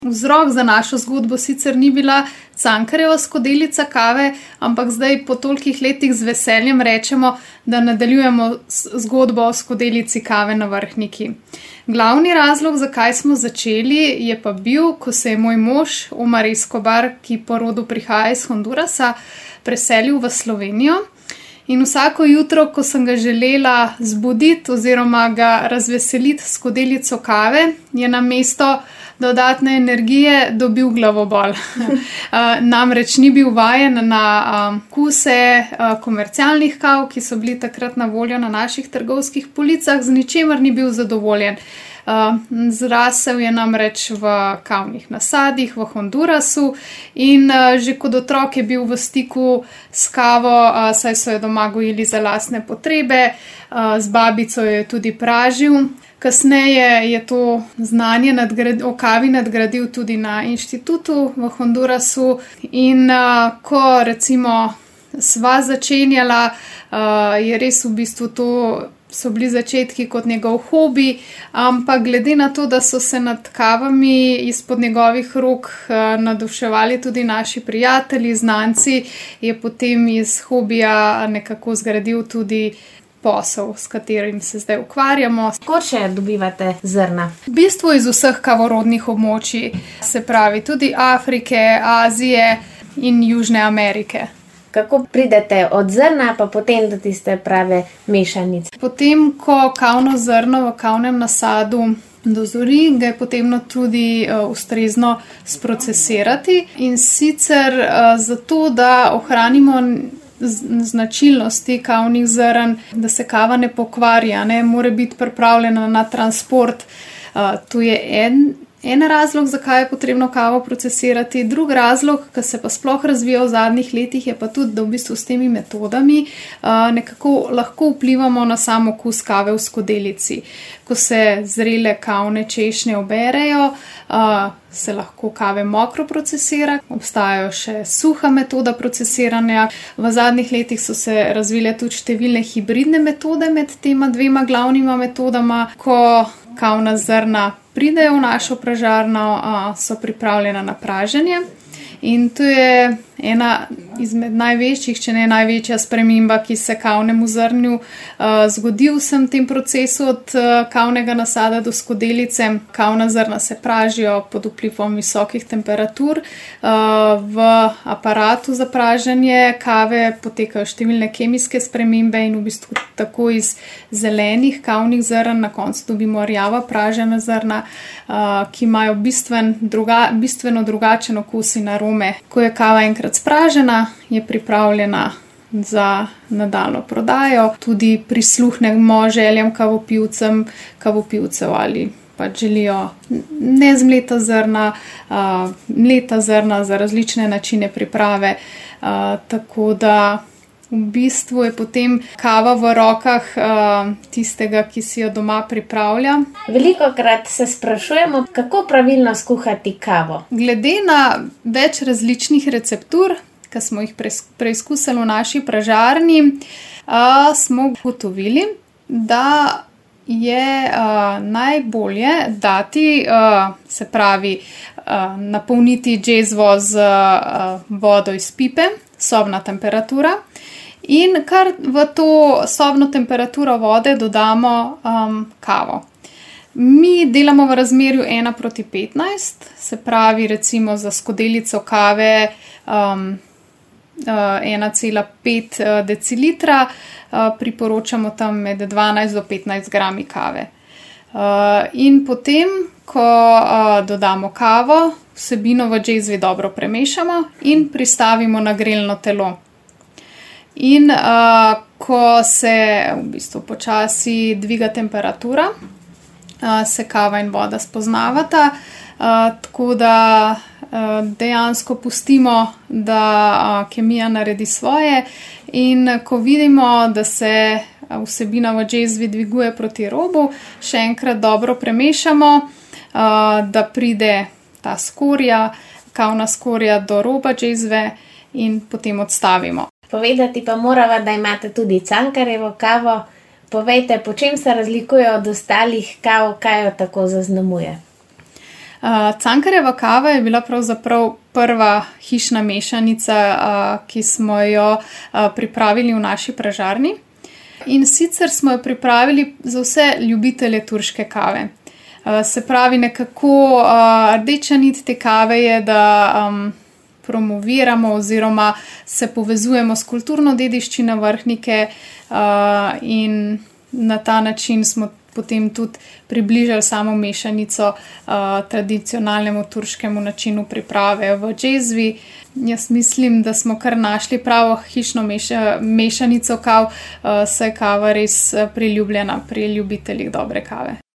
Vzrok za našo zgodbo sicer ni bila Cankarjeva skodelica kave, ampak zdaj po tolikih letih z veseljem rečemo, da nadaljujemo zgodbo o skodelici kave na Vrhniki. Glavni razlog, zakaj smo začeli, je pa bil, ko se je moj mož Omar Escobar, ki po rodu prihaja iz Hondurasa, preselil v Slovenijo. In vsako jutro, ko sem ga želela zbuditi oziroma ga razveseliti s skodelico kave, je namesto dodatne energije dobil glavobol. Namreč ni bil vajen na kuse komercialnih kav, ki so bili takrat na voljo na naših trgovskih policah, z ničemer ni bil zadovoljen. Zrasel je namreč v kavnih nasadih v Hondurasu in že kot otrok je bil v stiku s kavo, saj so jo doma gojili za lastne potrebe, z babico jo je tudi pražil. Kasneje je to znanje o kavi nadgradil tudi na inštitutu v Hondurasu in ko recimo sva začenjala, je res v bistvu to so bili začetki kot njegov hobi, ampak glede na to, da so se nad kavami izpod njegovih rok navduševali tudi naši prijatelji, znanci, je potem iz hobija nekako zgradil tudi posel, s katerim se zdaj ukvarjamo. Kod še dobivate zrna? V bistvu iz vseh kavorodnih območij, se pravi tudi Afrike, Azije in Južne Amerike. Kako pridete od zrna pa potem do tiste prave mešanice? Potem, ko kavno zrno v kavnem nasadu dozori, ga je potrebno tudi ustrezno sprocesirati in sicer zato, da ohranimo značilnosti kavnih zrn, da se kava ne pokvarja, ne more biti pripravljena na transport. To je en razlog, zakaj je potrebno kavo procesirati. Drug razlog, ki se pa sploh razvija v zadnjih letih, je pa tudi, da v bistvu s temi metodami nekako lahko vplivamo na sam okus kave v skodelici. Ko se zrele kavne češnje oberejo, se lahko kave mokro procesira. Obstajajo še suha metoda procesiranja. V zadnjih letih so se razvile tudi številne hibridne metode med tema dvema glavnima metodama. Ko kavna zrna pridejo v našo pražarno, so pripravljena na praženje. In to je ena izmed največjih, če ne največja sprememba, ki se kavnemu zrnju zgodi v vsem tem procesu od kavnega nasada do skodelice. Kavna zrna se pražijo pod vplivom visokih temperatur. V aparatu za praženje kave potekajo številne kemijske spremembe in v bistvu tako iz zelenih kavnih zrn na koncu dobimo rjava pražena zrna, ki imajo bistveno drugačen okus in arome. Ko je kava enkrat spražena, je pripravljena za nadaljnjo prodajo. Tudi prisluhnemo željam kavopivcev ali pač želijo nezmleta zrna, mleta zrna za različne načine priprave, tako da v bistvu je potem kava v rokah tistega, ki si jo doma pripravlja. Velikokrat se sprašujemo, kako pravilno skuhati kavo. Glede na več različnih receptur, ki smo jih preizkusili v naši pražarni, smo ugotovili, da je najbolje dati, se pravi, napolniti džezvo z vodo iz pipe, sobna temperatura, in kar v to sobno temperaturo vode dodamo kavo. Mi delamo v razmerju 1:15, se pravi recimo za skodelico kave 1,5 decilitra, priporočamo tam med 12 do 15 grami kave. In potem, ko dodamo kavo, vsebino v džezvi dobro premešamo in pristavimo na grelno telo. In ko se v bistvu počasi dviga temperatura, se kava in voda spoznavata, tako da dejansko pustimo, da kemija naredi svoje, in ko vidimo, da se vsebina v džezvi dviguje proti robu, še enkrat dobro premešamo, da pride ta skorja, kavna skorja do roba džezve in potem odstavimo. Povedati pa morava, da imate tudi Cankarjevo kavo. Povejte, po čem se razlikuje od ostalih kav, kaj jo tako zaznamuje? Cankarjeva kava je bila pravzaprav prva hišna mešanica, ki smo jo pripravili v naši pražarni. In sicer smo jo pripravili za vse ljubitelje turške kave. Se pravi, nekako rdeča nit te kave je, da promoviramo oziroma se povezujemo s kulturno dediščino Vrhnike in na ta način smo potem tudi približali samo mešanico tradicionalnemu turškemu načinu priprave v džezvi. Jaz mislim, da smo kar našli pravo hišno mešanico kav, saj je kava res priljubljena pri ljubiteljih dobre kave.